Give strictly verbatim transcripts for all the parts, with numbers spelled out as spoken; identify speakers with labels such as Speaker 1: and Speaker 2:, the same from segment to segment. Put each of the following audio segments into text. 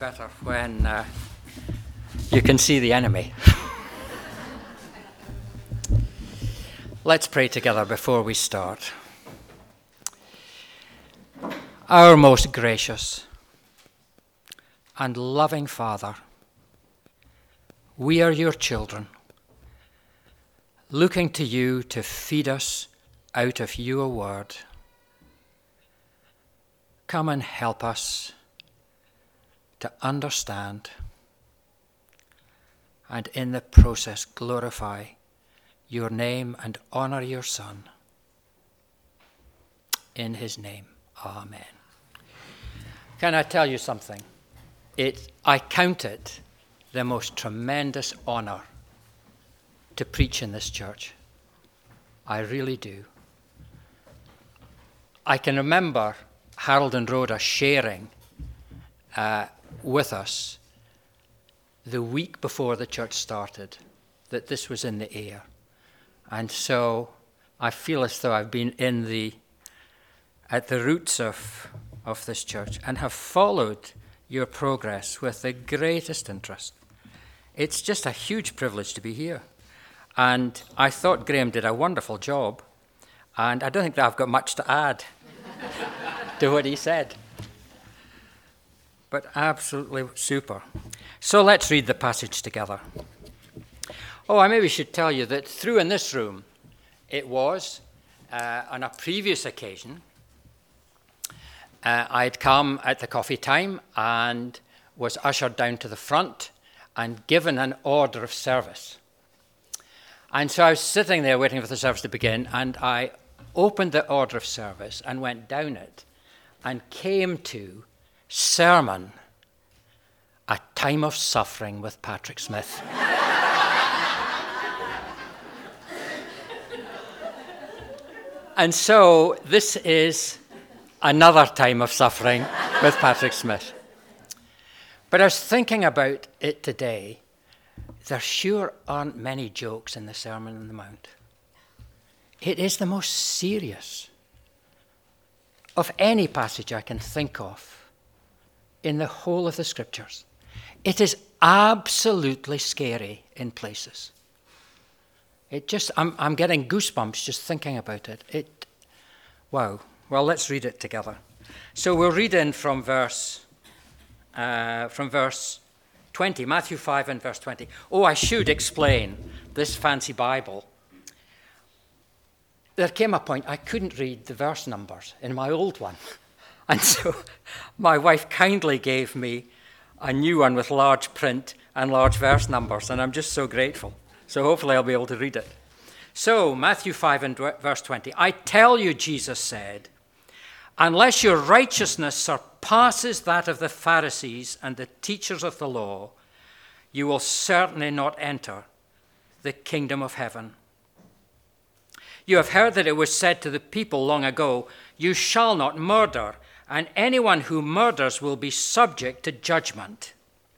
Speaker 1: Better when uh, you can see the enemy. Let's pray together before we start. Our most gracious and loving Father, we are your children, looking to you to feed us out of your word. Come and help us to understand, and in the process glorify your name and honor your Son. In his name, amen. Can I tell you something? It, I count it the most tremendous honor to preach in this church. I really do. I can remember Harold and Rhoda sharing uh, with us the week before the church started that this was in the air. And so I feel as though I've been in the at the roots of of this church and have followed your progress with the greatest interest. It's just a huge privilege to be here. And I thought Graham did a wonderful job, and I don't think that I've got much to add to what he said. But absolutely super. So let's read the passage together. Oh, I maybe should tell you that through in this room, it was, uh, on a previous occasion, uh, I'd come at the coffee time and was ushered down to the front and given an order of service. And so I was sitting there waiting for the service to begin, and I opened the order of service and went down it and came to Sermon, A Time of Suffering with Patrick Smith. And so this is another time of suffering with Patrick Smith. But I was thinking about it today. There sure aren't many jokes in the Sermon on the Mount. It is the most serious of any passage I can think of in the whole of the Scriptures. It is absolutely scary in places. It just, I'm, I'm getting goosebumps just thinking about it. It, wow. Well, let's read it together. So we'll read in from verse, uh, from verse twenty, Matthew five and verse twenty. Oh, I should explain this fancy Bible. There came a point I couldn't read the verse numbers in my old one. And so my wife kindly gave me a new one with large print and large verse numbers, and I'm just so grateful. So hopefully I'll be able to read it. So Matthew five and verse twenty. I tell you, Jesus said, unless your righteousness surpasses that of the Pharisees and the teachers of the law, you will certainly not enter the kingdom of heaven. You have heard that it was said to the people long ago, you shall not murder, and anyone who murders will be subject to judgment.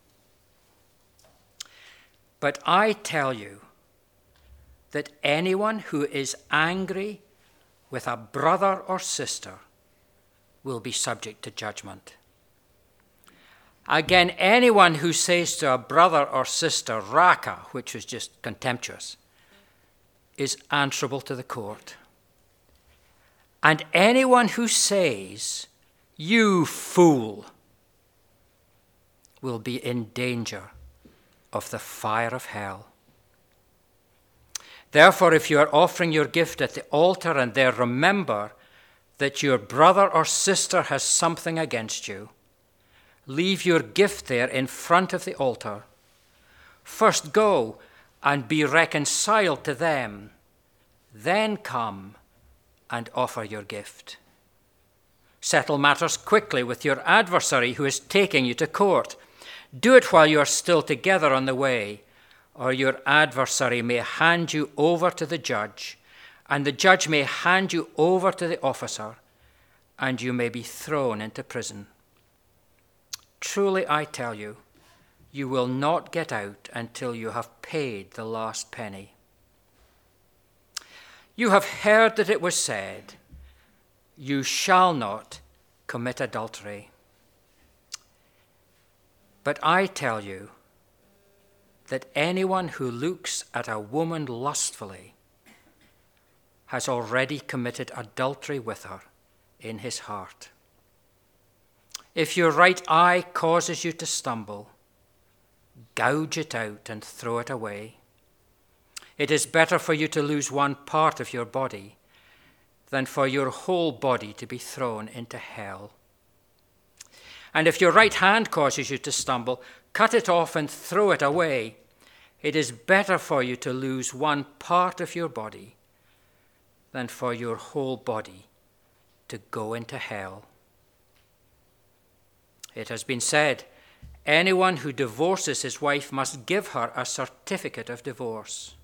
Speaker 1: But I tell you that anyone who is angry with a brother or sister will be subject to judgment. Again, anyone who says to a brother or sister, Raka, which was just contemptuous, is answerable to the court. And anyone who says, you fool, will be in danger of the fire of hell. Therefore, if you are offering your gift at the altar and there remember that your brother or sister has something against you, leave your gift there in front of the altar. First go and be reconciled to them, then come and offer your gift. Settle matters quickly with your adversary who is taking you to court. Do it while you are still together on the way, or your adversary may hand you over to the judge, and the judge may hand you over to the officer, and you may be thrown into prison. Truly, I tell you, you will not get out until you have paid the last penny. You have heard that it was said, you shall not commit adultery. But I tell you that anyone who looks at a woman lustfully has already committed adultery with her in his heart. If your right eye causes you to stumble, gouge it out and throw it away. It is better for you to lose one part of your body than for your whole body to be thrown into hell. And if your right hand causes you to stumble, cut it off and throw it away. It is better for you to lose one part of your body than for your whole body to go into hell. It has been said, anyone who divorces his wife must give her a certificate of divorce.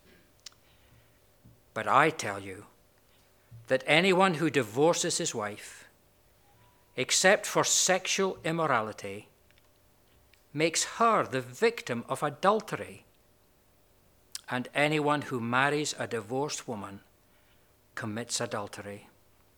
Speaker 1: But I tell you that anyone who divorces his wife, except for sexual immorality, makes her the victim of adultery. And anyone who marries a divorced woman commits adultery.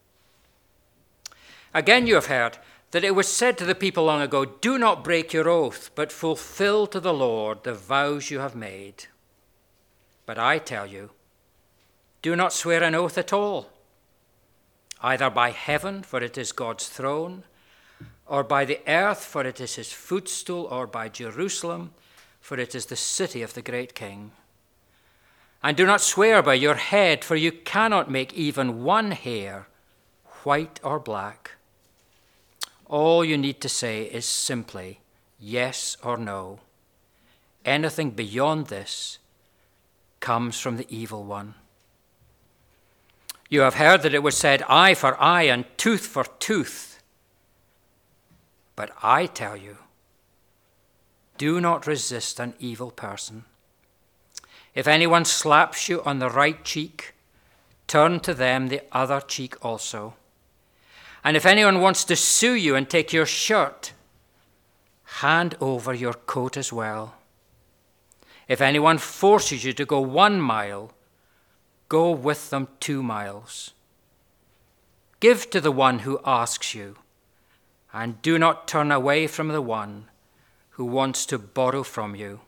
Speaker 1: Again, you have heard that it was said to the people long ago, do not break your oath, but fulfill to the Lord the vows you have made. But I tell you, do not swear an oath at all, either by heaven, for it is God's throne, or by the earth, for it is his footstool, or by Jerusalem, for it is the city of the great King. And do not swear by your head, for you cannot make even one hair white or black. All you need to say is simply yes or no. Anything beyond this comes from the evil one. You have heard that it was said, eye for eye and tooth for tooth. But I tell you, do not resist an evil person. If anyone slaps you on the right cheek, turn to them the other cheek also. And if anyone wants to sue you and take your shirt, hand over your coat as well. If anyone forces you to go one mile, go with them two miles. Give to the one who asks you, and do not turn away from the one who wants to borrow from you.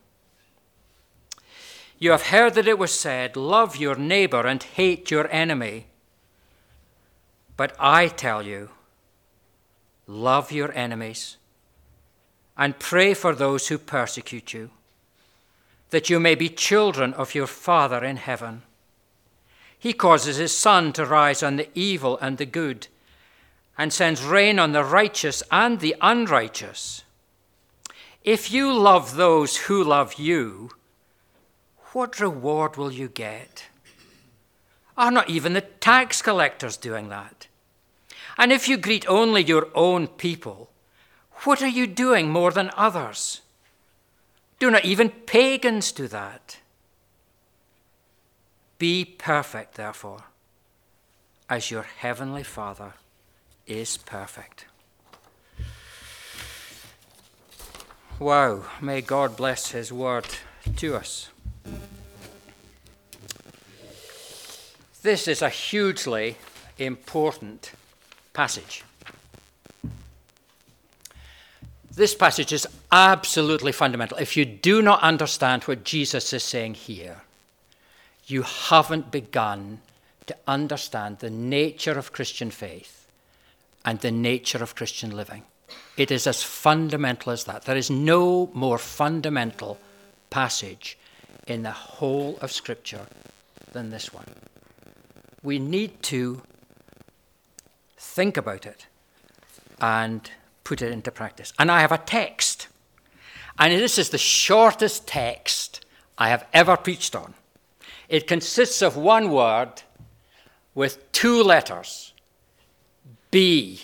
Speaker 1: You have heard that it was said, love your neighbor and hate your enemy. But I tell you, love your enemies and pray for those who persecute you, that you may be children of your Father in heaven. He causes his sun to rise on the evil and the good, and sends rain on the righteous and the unrighteous. If you love those who love you, what reward will you get? Are not even the tax collectors doing that? And if you greet only your own people, what are you doing more than others? Do not even pagans do that? Be perfect, therefore, as your heavenly Father is perfect. Wow, may God bless his word to us. This is a hugely important passage. This passage is absolutely fundamental. If you do not understand what Jesus is saying here, you haven't begun to understand the nature of Christian faith and the nature of Christian living. It is as fundamental as that. There is no more fundamental passage in the whole of Scripture than this one. We need to think about it and put it into practice. And I have a text. And this is the shortest text I have ever preached on. It consists of one word with two letters. Be.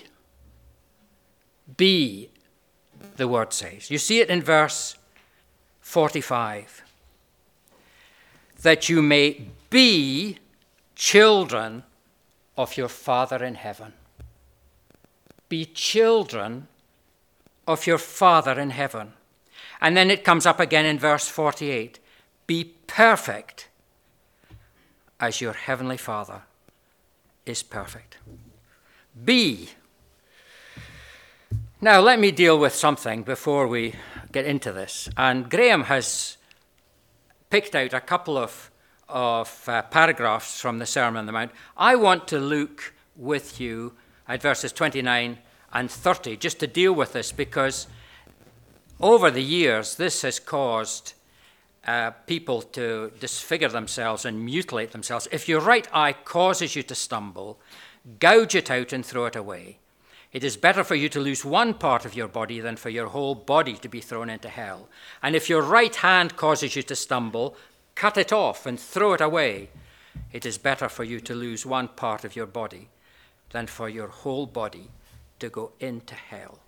Speaker 1: Be, the word says. You see it in verse forty-five. That you may be children of your Father in heaven. Be children of your Father in heaven. And then it comes up again in verse forty-eight. Be perfect as your heavenly Father is perfect. Be. Now let me deal with something before we get into this. And Graham has picked out a couple of, of uh, paragraphs from the Sermon on the Mount. I want to look with you at verses twenty-nine and thirty, just to deal with this, because over the years, this has caused uh, people to disfigure themselves and mutilate themselves. If your right eye causes you to stumble, gouge it out and throw it away. It is better for you to lose one part of your body than for your whole body to be thrown into hell. And if your right hand causes you to stumble, cut it off and throw it away. It is better for you to lose one part of your body than for your whole body to go into hell.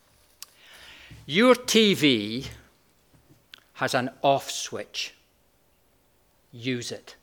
Speaker 1: Your T V has an off switch. Use it.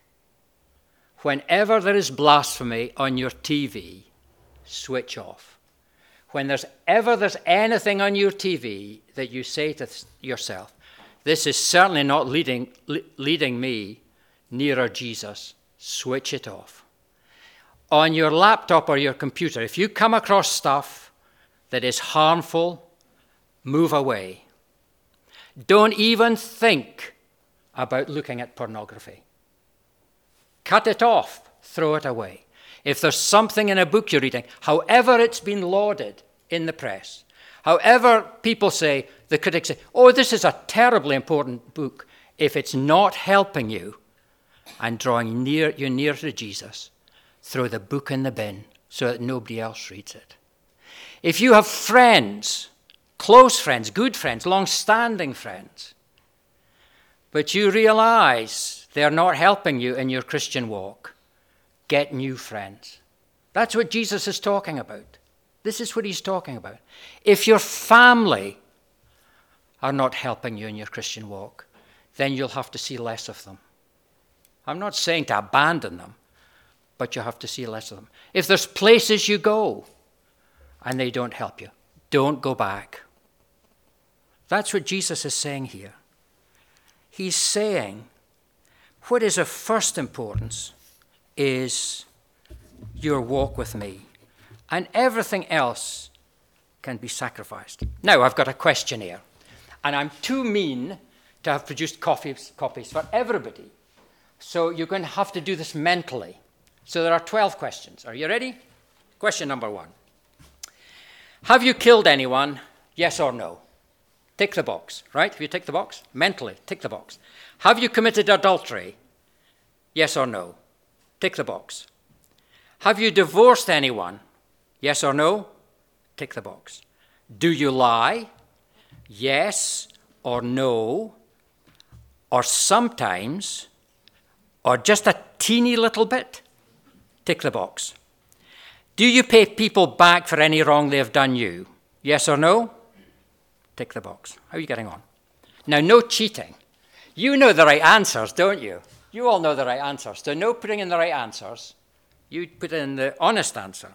Speaker 1: Whenever there is blasphemy on your T V, switch off. When there's ever there's anything on your T V that you say to yourself, this is certainly not leading, leading me nearer Jesus, switch it off. On your laptop or your computer, if you come across stuff that is harmful, move away. Don't even think about looking at pornography. Cut it off, throw it away. If there's something in a book you're reading, however it's been lauded in the press, however people say, the critics say, oh, this is a terribly important book, if it's not helping you and drawing near you near to Jesus, throw the book in the bin so that nobody else reads it. If you have friends, close friends, good friends, long-standing friends, but you realize they're not helping you in your Christian walk, get new friends. That's what Jesus is talking about. This is what he's talking about. If your family are not helping you in your Christian walk, then you'll have to see less of them. I'm not saying to abandon them, but you have to see less of them. If there's places you go and they don't help you, don't go back. That's what Jesus is saying here. He's saying what is of first importance is your walk with me, and everything else can be sacrificed. Now, I've got a questionnaire, and I'm too mean to have produced copies, copies for everybody, so you're going to have to do this mentally. So there are twelve questions. Are you ready? Question number one. Have you killed anyone? Yes or no? Tick the box, right? Have you ticked the box? Mentally, tick the box. Have you committed adultery? Yes or no? Tick the box. Have you divorced anyone? Yes or no? Tick the box. Do you lie? Yes or no? Or sometimes, or just a teeny little bit? Tick the box. Do you pay people back for any wrong they have done you? Yes or no? Tick the box. How are you getting on? Now, no cheating. You know the right answers, don't you? You all know the right answers. So no putting in the right answers. You put in the honest answer.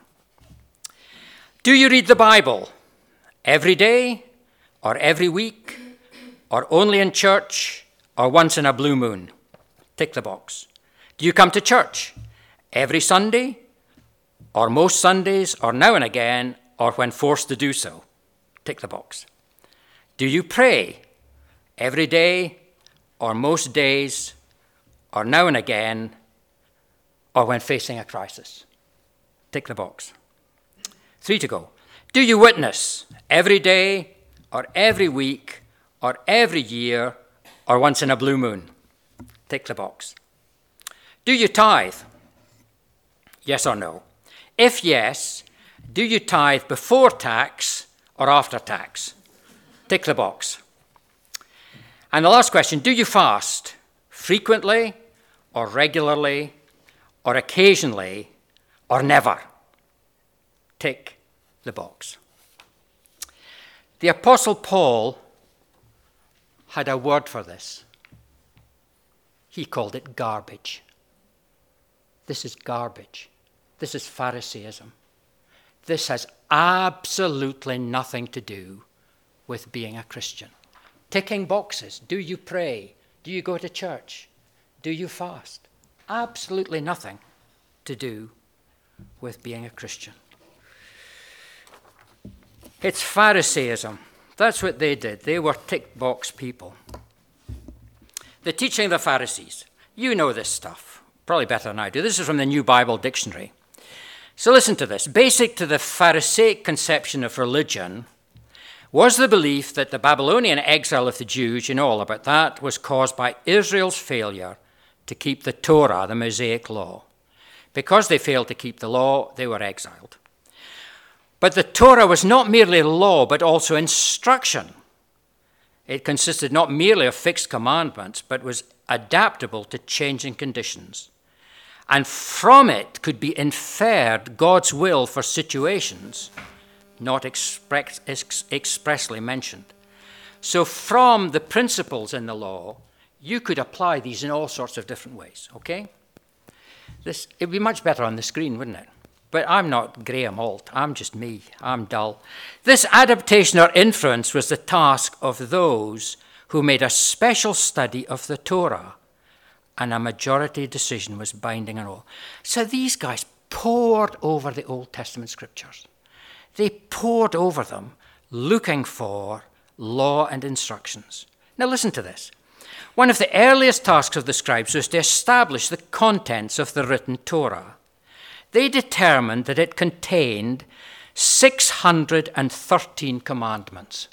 Speaker 1: Do you read the Bible every day or every week or only in church or once in a blue moon? Tick the box. Do you come to church every Sunday or most Sundays or now and again or when forced to do so? Tick the box. Do you pray every day or most days or now and again or when facing a crisis? Tick the box. Three to go. Do you witness every day or every week or every year or once in a blue moon? Tick the box. Do you tithe? Yes or no? If yes, do you tithe before tax or after tax? Tick the box. And the last question, do you fast frequently or regularly or occasionally or never? Tick the box. The Apostle Paul had a word for this. He called it garbage. This is garbage. This is Pharisaism. This has absolutely nothing to do with being a Christian. Ticking boxes. Do you pray? Do you go to church? Do you fast? Absolutely nothing to do with being a Christian. It's Pharisaism. That's what they did. They were tick box people. The teaching of the Pharisees. You know this stuff, probably better than I do. This is from the New Bible Dictionary. So listen to this. Basic to the Pharisaic conception of religion was the belief that the Babylonian exile of the Jews, you know all about that, was caused by Israel's failure to keep the Torah, the Mosaic law. Because they failed to keep the law, they were exiled. But the Torah was not merely law, but also instruction. It consisted not merely of fixed commandments, but was adaptable to changing conditions. And from it could be inferred God's will for situations not express, ex, expressly mentioned. So from the principles in the law, you could apply these in all sorts of different ways, okay? This, it'd be much better on the screen, wouldn't it? But I'm not Graham Alt. I'm just me. I'm dull. This adaptation or inference was the task of those who made a special study of the Torah, and a majority decision was binding on all. So these guys pored over the Old Testament scriptures. They pored over them, looking for law and instructions. Now listen to this. One of the earliest tasks of the scribes was to establish the contents of the written Torah. They determined that it contained six hundred thirteen commandments,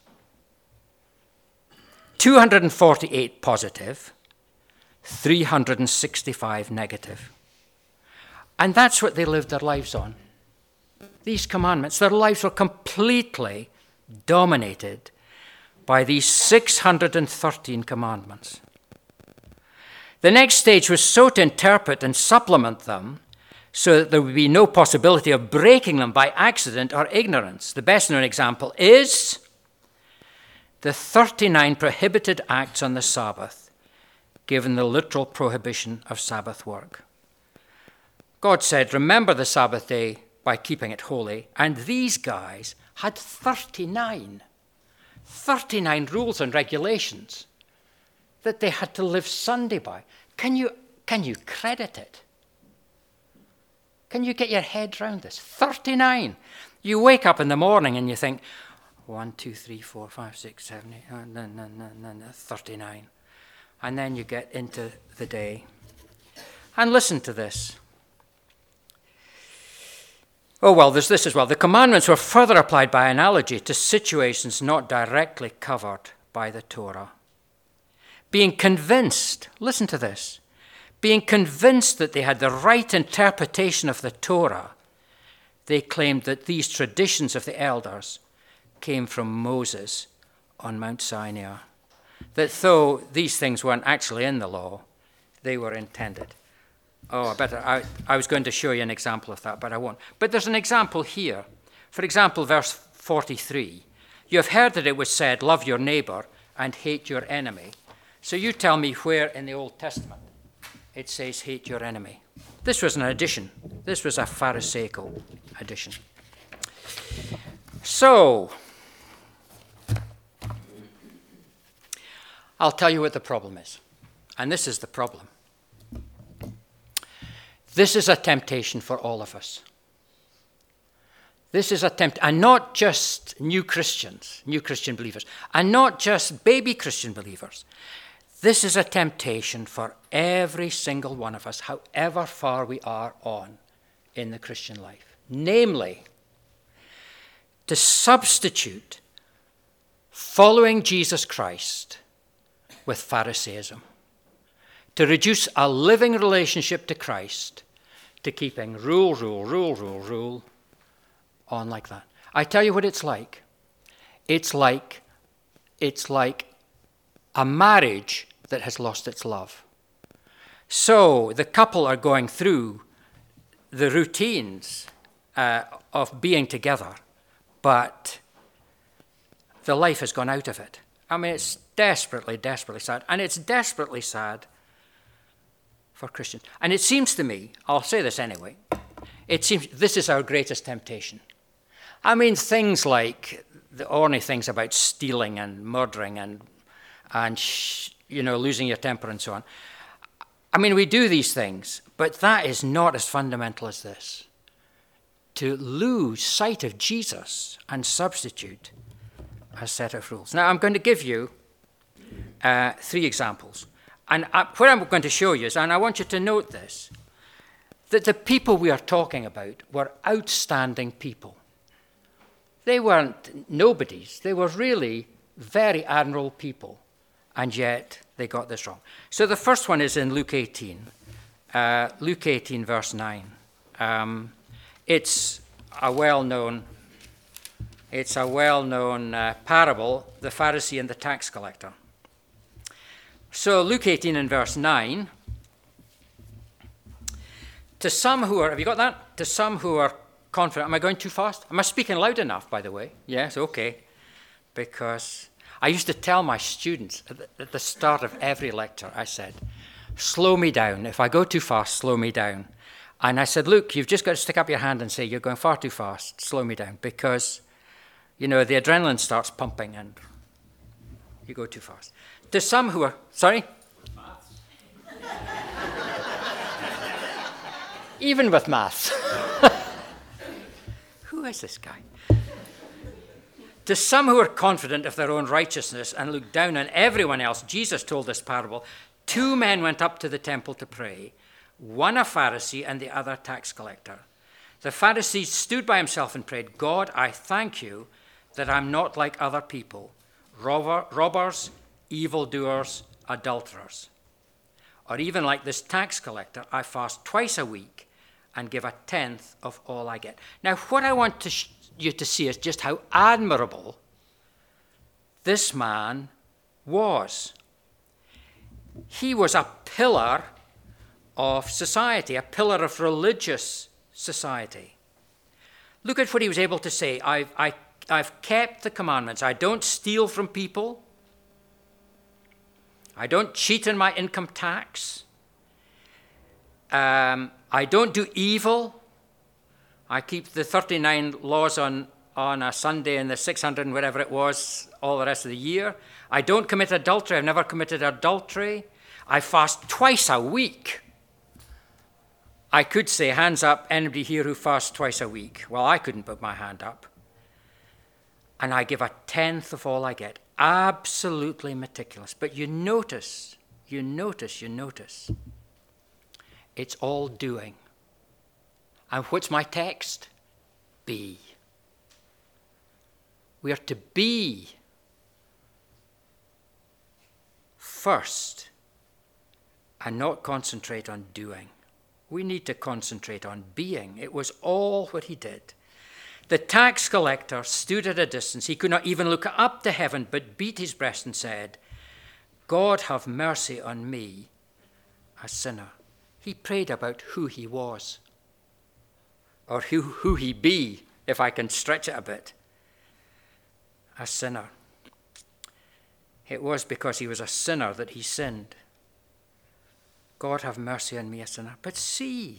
Speaker 1: two hundred forty-eight positive, three hundred sixty-five negative. And that's what they lived their lives on. These commandments, their lives were completely dominated by these six hundred thirteen commandments. The next stage was so to interpret and supplement them so that there would be no possibility of breaking them by accident or ignorance. The best known example is the thirty-nine prohibited acts on the Sabbath, given the literal prohibition of Sabbath work. God said, remember the Sabbath day by keeping it holy, and these guys had thirty-nine, thirty-nine rules and regulations that they had to live Sunday by. Can you, can you credit it? Can you get your head around this? thirty-nine. You wake up in the morning and you think, one, two, three, four, five, six, seven, eight, no, no, no, no, no, thirty-nine. And then you get into the day. And listen to this. Oh, well, there's this as well. The commandments were further applied by analogy to situations not directly covered by the Torah. Being convinced, listen to this, being convinced that they had the right interpretation of the Torah, they claimed that these traditions of the elders came from Moses on Mount Sinai. That though these things weren't actually in the law, they were intended. Oh, I better, I, I was going to show you an example of that, but I won't. But there's an example here. For example, verse forty-three. You have heard that it was said, love your neighbor and hate your enemy. So you tell me where in the Old Testament it says hate your enemy. This was an addition. This was a Pharisaical addition. So, I'll tell you what the problem is. And this is the problem. This is a temptation for all of us. This is a tempt, and not just new Christians, new Christian believers, and not just baby Christian believers. This is a temptation for every single one of us, however far we are on in the Christian life. Namely, to substitute following Jesus Christ with Pharisaism. To reduce a living relationship to Christ to keeping rule, rule, rule, rule, rule, on like that. I tell you what it's like. It's like, it's like a marriage that has lost its love. So the couple are going through the routines uh, of being together, but the life has gone out of it. I mean, it's desperately, desperately sad. And it's desperately sad for Christians. And it seems to me, I'll say this anyway, it seems this is our greatest temptation. I mean, things like the ordinary things about stealing and murdering and, and sh- you know, losing your temper and so on. I mean, we do these things, but that is not as fundamental as this. To lose sight of Jesus and substitute a set of rules. Now, I'm going to give you uh, three examples. And I, what I'm going to show you is, and I want you to note this, that the people we are talking about were outstanding people. They weren't nobodies. They were really very admirable people. And yet, they got this wrong. So the first one is in Luke eighteen. Uh, Luke eighteen, verse nine. Um, it's a well-known, it's a well-known uh, parable, the Pharisee and the tax collector. So Luke eighteen and verse nine. To some who are, have you got that? To some who are confident. Am I going too fast? Am I speaking loud enough, by the way? Yes, okay. Because I used to tell my students at the start of every lecture, I said, slow me down. If I go too fast, slow me down. And I said, look, you've just got to stick up your hand and say, you're going far too fast, slow me down. Because, you know, the adrenaline starts pumping and you go too fast. To some who are, sorry? Even with maths. Who is this guy? To some who are confident of their own righteousness and look down on everyone else, Jesus told this parable. Two men went up to the temple to pray, one a Pharisee and the other a tax collector. The Pharisee stood by himself and prayed, God, I thank you that I'm not like other people, robber, robbers, evildoers, adulterers. Or even like this tax collector, I fast twice a week and give a tenth of all I get. Now, what I want to sh- you to see is just how admirable this man was. He was a pillar of society, a pillar of religious society. Look at what he was able to say. I've, I, I've kept the commandments. I don't steal from people. I don't cheat in my income tax. Um, I don't do evil. I keep the thirty-nine laws on, on a Sunday and the six hundred and whatever it was all the rest of the year. I don't commit adultery. I've never committed adultery. I fast twice a week. I could say, hands up, anybody here who fasts twice a week? Well, I couldn't put my hand up. And I give a tenth of all I get. Absolutely meticulous. But you notice, you notice, you notice, it's all doing. And what's my text? Be. We are to be first and not concentrate on doing. We need to concentrate on being. It was all what he did. The tax collector stood at a distance. He could not even look up to heaven, but beat his breast and said, God, have mercy on me, a sinner. He prayed about who he was, or who, who he be, if I can stretch it a bit. A sinner. It was because he was a sinner that he sinned. God, have mercy on me, a sinner. But see,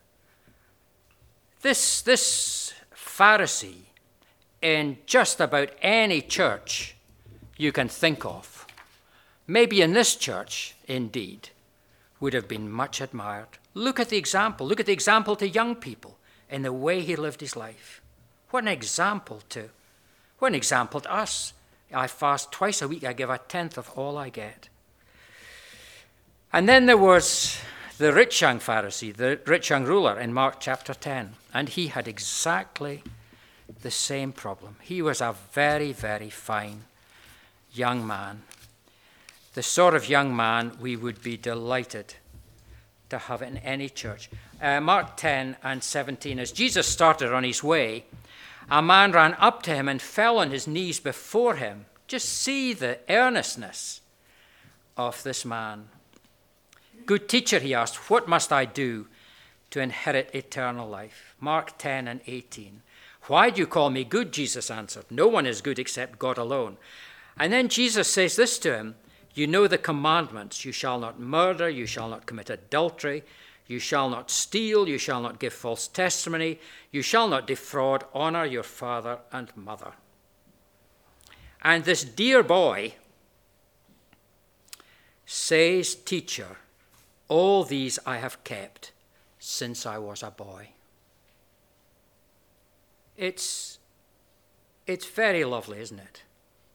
Speaker 1: this, this Pharisee in just about any church you can think of, maybe in this church, indeed, would have been much admired. Look at the example. Look at the example to young people in the way he lived his life. What an example to, what an example to us. I fast twice a week. I give a tenth of all I get. And then there was the rich young Pharisee, the rich young ruler in Mark chapter ten. And he had exactly the same problem. He was a very, very fine young man. The sort of young man we would be delighted to have in any church. Uh, Mark ten and seventeen, as Jesus started on his way, a man ran up to him and fell on his knees before him. Just see the earnestness of this man. Good teacher, he asked, what must I do to inherit eternal life? Mark ten and eighteen. Why do you call me good? Jesus answered. No one is good except God alone. And then Jesus says this to him. You know the commandments. You shall not murder. You shall not commit adultery. You shall not steal. You shall not give false testimony. You shall not defraud. Honor your father and mother. And this dear boy says, teacher, all these I have kept since I was a boy. It's, it's very lovely, isn't it?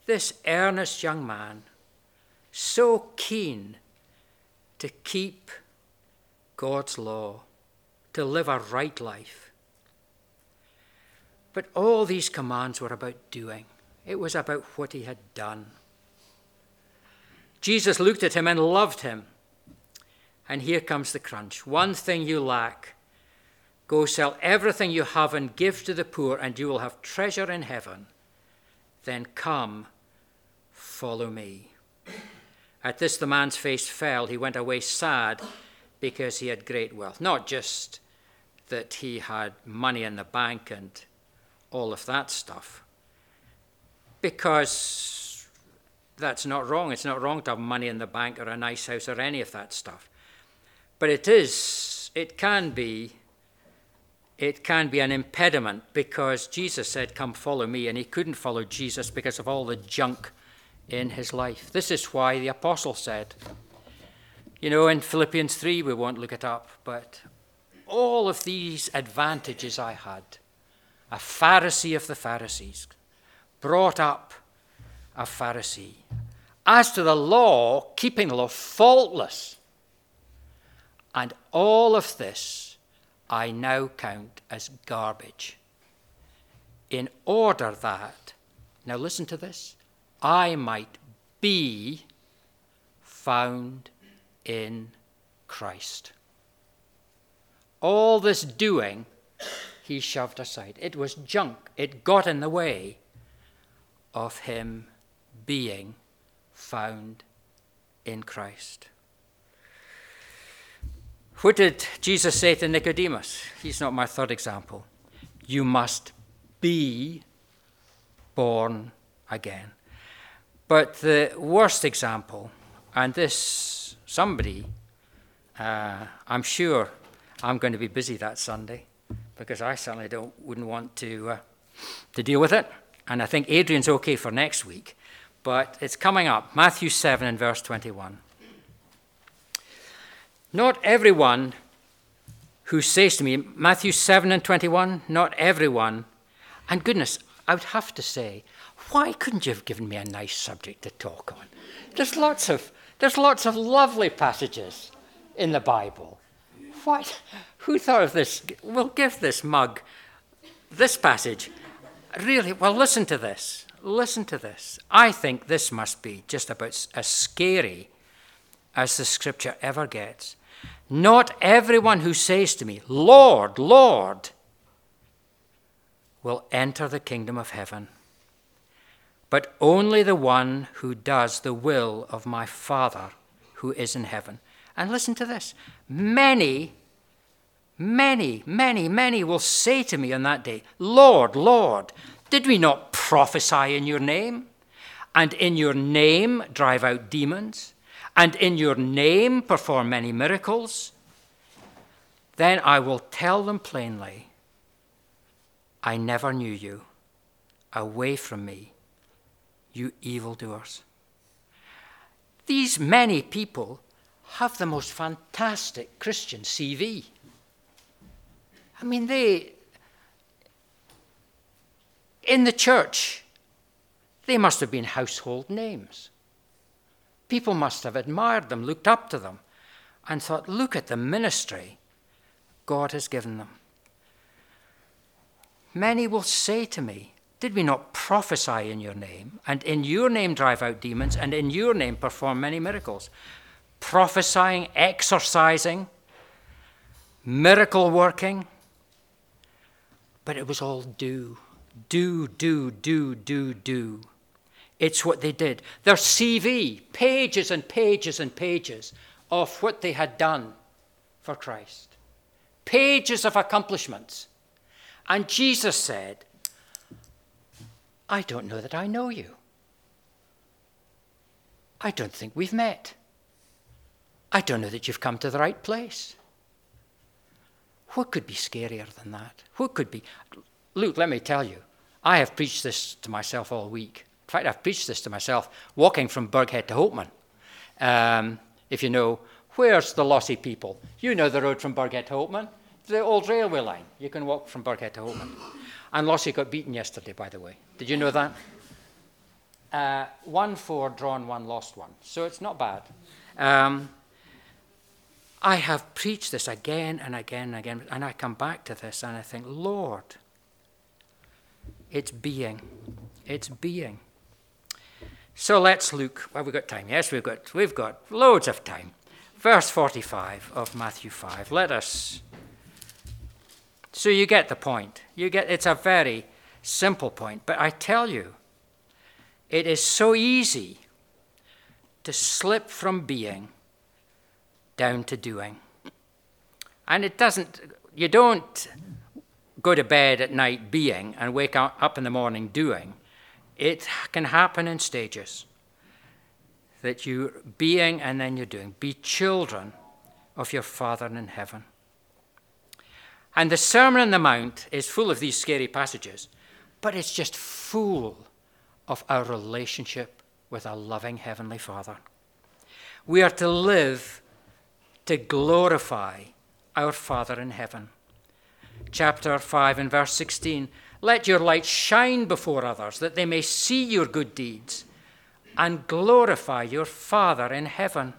Speaker 1: This earnest young man, so keen to keep God's law, to live a right life. But all these commands were about doing. It was about what he had done. Jesus looked at him and loved him. And here comes the crunch. One thing you lack. Go sell everything you have and give to the poor, and you will have treasure in heaven. Then come, follow me. At this the man's face fell. He went away sad because he had great wealth. Not just that he had money in the bank and all of that stuff. Because that's not wrong. It's not wrong to have money in the bank or a nice house or any of that stuff. But it is, it can be, it can be an impediment, because Jesus said, come follow me, and he couldn't follow Jesus because of all the junk in his life. This is why the apostle said, you know, in Philippians three, we won't look it up, but all of these advantages I had, a Pharisee of the Pharisees, brought up a Pharisee. As to the law, keeping the law faultless. And all of this I now count as garbage, in order that, now listen to this, I might be found in Christ. All this doing, he shoved aside. It was junk. It got in the way of him being found in Christ. What did Jesus say to Nicodemus? He's not my third example. You must be born again. But the worst example, and this, somebody, uh, I'm sure I'm going to be busy that Sunday, because I certainly don't wouldn't want to uh, to deal with it. And I think Adrian's okay for next week. But it's coming up, Matthew seven and verse twenty-one. Not everyone who says to me, Matthew seven and twenty-one, not everyone, and goodness, I would have to say, why couldn't you have given me a nice subject to talk on? There's lots of, there's lots of lovely passages in the Bible. What? Who thought of this? We'll give this mug this passage. Really, well, listen to this. Listen to this. I think this must be just about as scary as the scripture ever gets. Not everyone who says to me, Lord, Lord, will enter the kingdom of heaven, but only the one who does the will of my Father who is in heaven. And listen to this. Many, many, many, many will say to me on that day, Lord, Lord, did we not prophesy in your name? And in your name drive out demons? And in your name perform many miracles? Then I will tell them plainly, I never knew you. Away from me, you evildoers. These many people have the most fantastic Christian C V. I mean, they, in the church, they must have been household names. People must have admired them, looked up to them, and thought, look at the ministry God has given them. Many will say to me, did we not prophesy in your name, and in your name drive out demons, and in your name perform many miracles? Prophesying, exorcising, miracle working. But it was all do, do, do, do, do, do. It's what they did. Their C V, pages and pages and pages of what they had done for Christ. Pages of accomplishments. And Jesus said, I don't know that I know you. I don't think we've met. I don't know that you've come to the right place. What could be scarier than that? What could be? Luke, let me tell you, I have preached this to myself all week. In fact, I've preached this to myself walking from Burghead to Hopeman. Um, if you know, where's the Lossy people? You know the road from Burghead to Hopeman, the old railway line. You can walk from Burghead to Hopeman. And Lossy got beaten yesterday, by the way. Did you know that? Uh, one four drawn, one lost one. So it's not bad. Um, I have preached this again and again and again, and I come back to this and I think, Lord, it's being. It's being. So let's look. Well, we've got time. Yes, we've got we've got loads of time. Verse forty-five of Matthew five. Let us. So you get the point. You get. It's a very simple point, but I tell you, it is so easy to slip from being down to doing. And it doesn't, you don't go to bed at night being and wake up in the morning doing. It can happen in stages. That you're being and then you're doing. Be children of your Father in heaven. And the Sermon on the Mount is full of these scary passages, but it's just full of our relationship with a loving Heavenly Father. We are to live to glorify our Father in heaven. Chapter five and verse sixteen, let your light shine before others, that they may see your good deeds and glorify your Father in heaven.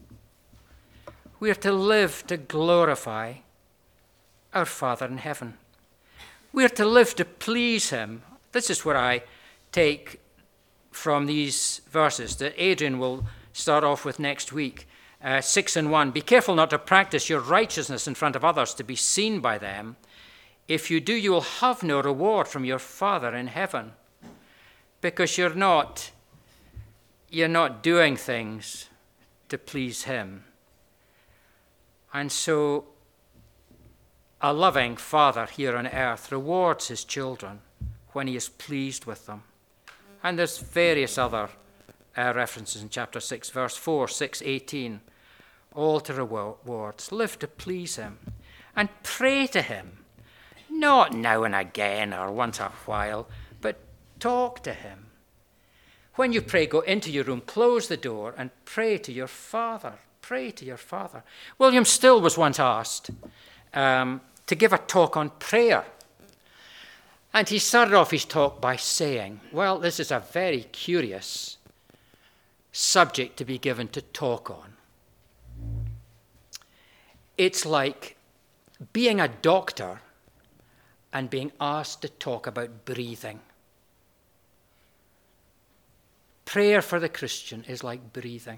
Speaker 1: We are to live to glorify our Father in heaven. We are to live to please him. This is what I take from these verses that Adrian will start off with next week. Uh, six and one, be careful not to practice your righteousness in front of others to be seen by them. If you do, you will have no reward from your Father in heaven, because you're not, you're not doing things to please him. And so a loving Father here on earth rewards his children when he is pleased with them. And there's various other uh, references in chapter six, verse four, six, eighteen. All to rewards. Live to please him and pray to him, not now and again or once a while, but talk to him. When you pray, go into your room, close the door, and pray to your Father. Pray to your Father. William Still was once asked um, to give a talk on prayer. And he started off his talk by saying, well, this is a very curious subject to be given to talk on. It's like being a doctor and being asked to talk about breathing. Prayer for the Christian is like breathing.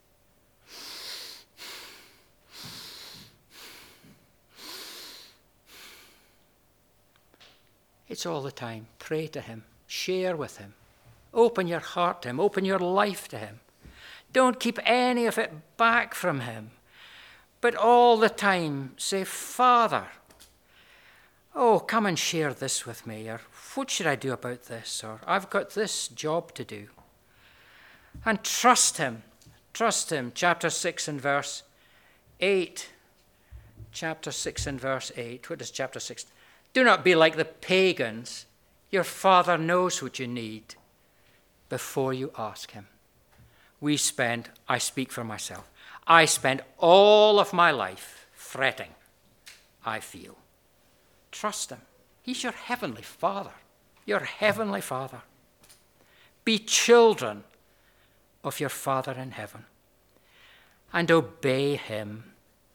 Speaker 1: It's all the time. Pray to him. Share with him. Open your heart to him. Open your life to him. Don't keep any of it back from him. But all the time say, Father, oh, come and share this with me. Or what should I do about this? Or I've got this job to do. And trust him. Trust him. Chapter six and verse eight. Chapter six and verse eight. What is chapter six? Do not be like the pagans. Your Father knows what you need before you ask him. We spend, I speak for myself, I spend all of my life fretting, I feel. Trust him. He's your heavenly Father. Your heavenly Father. Be children of your Father in heaven and obey him.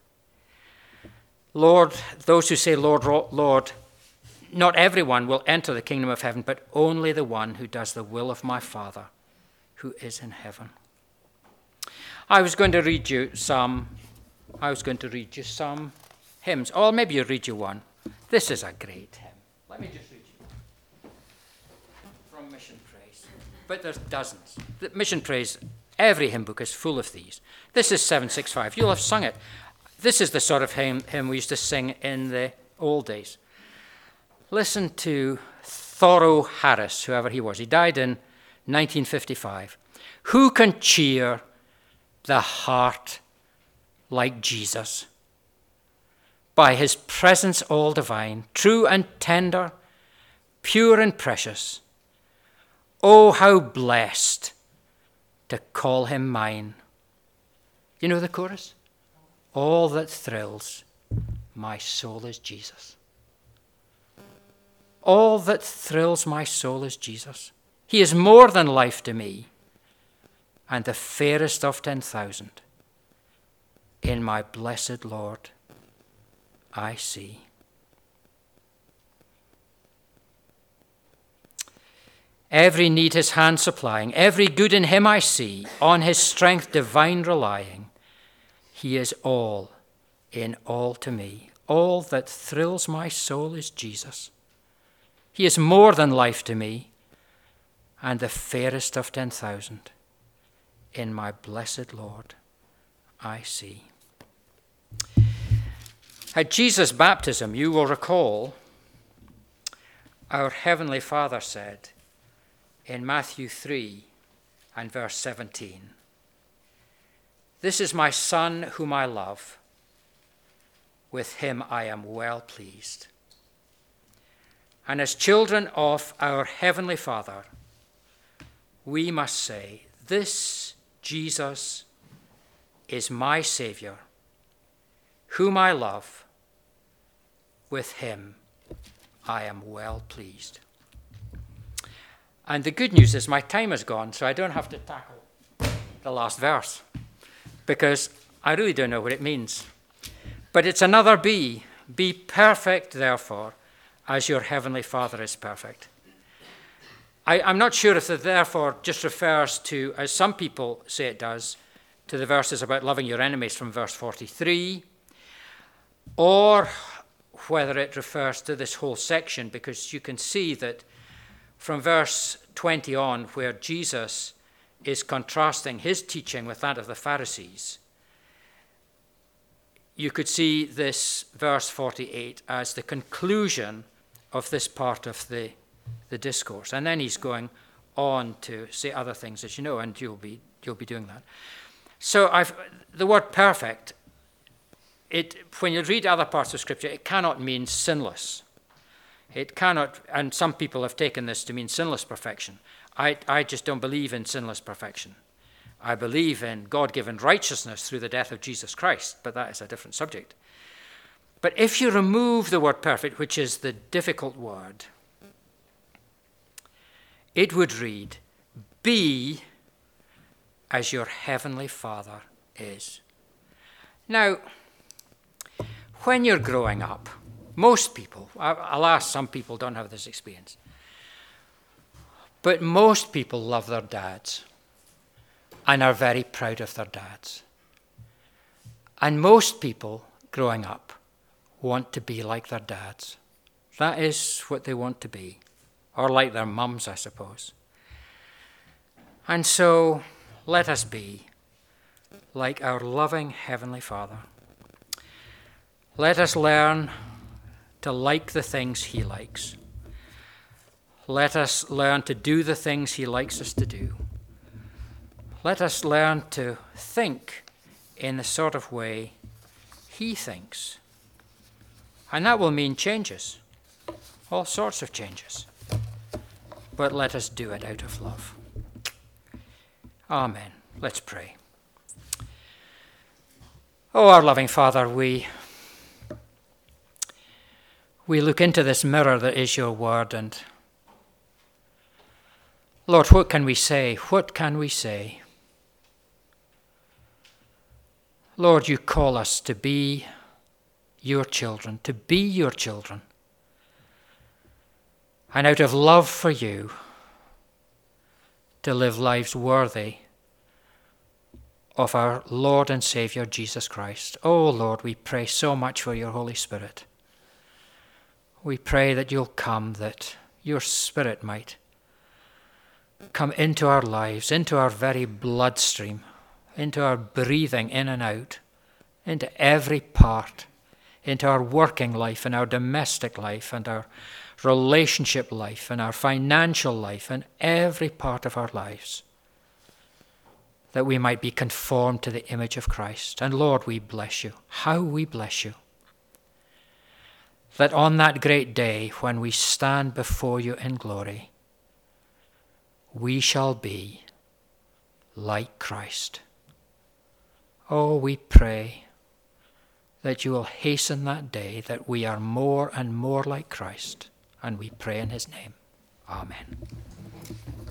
Speaker 1: Lord, those who say, Lord, Lord, not everyone will enter the kingdom of heaven, but only the one who does the will of my Father who is in heaven. I was going to read you some, I was going to read you some hymns. Or maybe you'll read you one. This is a great hymn. Let me just read you one. From Mission Praise. But there's dozens. The Mission Praise, every hymn book is full of these. This is seven sixty-five. You'll have sung it. This is the sort of hymn, hymn we used to sing in the old days. Listen to Thoreau Harris, whoever he was. He died in nineteen fifty-five. Who can cheer the heart like Jesus? By his presence all divine, true and tender, pure and precious. Oh, how blessed to call him mine. You know the chorus? All that thrills my soul is Jesus. All that thrills my soul is Jesus. He is more than life to me, and the fairest of ten thousand. In my blessed Lord I see. Every need his hand supplying, every good in him I see, on his strength divine relying. He is all in all to me. All that thrills my soul is Jesus. He is more than life to me, and the fairest of ten thousand. In my blessed Lord I see. At Jesus' baptism, you will recall, our Heavenly Father said in Matthew three and verse seventeen, "This is my Son whom I love. With him I am well pleased." And as children of our Heavenly Father, we must say, "This Jesus is my Savior, whom I love. With him I am well pleased." And the good news is my time is gone, so I don't have to tackle the last verse, because I really don't know what it means. But it's another B. Be perfect, therefore, as your Heavenly Father is perfect. I, I'm not sure if the therefore just refers to, as some people say it does, to the verses about loving your enemies from verse forty-three, or whether it refers to this whole section, because you can see that from verse twenty on, where Jesus is contrasting his teaching with that of the Pharisees, you could see this verse forty-eight as the conclusion of this part of the, the discourse. And then he's going on to say other things, as you know, and you'll be you'll be doing that. So I've, the word perfect, it when you read other parts of Scripture, it cannot mean sinless. It cannot, and some people have taken this to mean sinless perfection. I, I just don't believe in sinless perfection. I believe in God-given righteousness through the death of Jesus Christ, but that is a different subject. But if you remove the word perfect, which is the difficult word, it would read, "Be as your Heavenly Father is." Now, when you're growing up, most people, alas, some people don't have this experience, but most people love their dads and are very proud of their dads. And most people growing up want to be like their dads. That is what they want to be, or like their mums, I suppose. And so let us be like our loving Heavenly Father. Let us learn to like the things he likes. Let us learn to do the things he likes us to do. Let us learn to think in the sort of way he thinks. And that will mean changes, all sorts of changes. But let us do it out of love. Amen. Let's pray. Oh, our loving Father, we, we look into this mirror that is your word, and Lord, what can we say? What can we say? Lord, you call us to be your children, to be your children. And out of love for you, to live lives worthy of our Lord and Savior, Jesus Christ. Oh, Lord, we pray so much for your Holy Spirit. We pray that you'll come, that your Spirit might come into our lives, into our very bloodstream, into our breathing in and out, into every part, into our working life and our domestic life and our relationship life and our financial life and every part of our lives, that we might be conformed to the image of Christ. And Lord, we bless you. How we bless you. That on that great day when we stand before you in glory, we shall be like Christ. Oh, we pray that you will hasten that day, that we are more and more like Christ. And we pray in his name. Amen.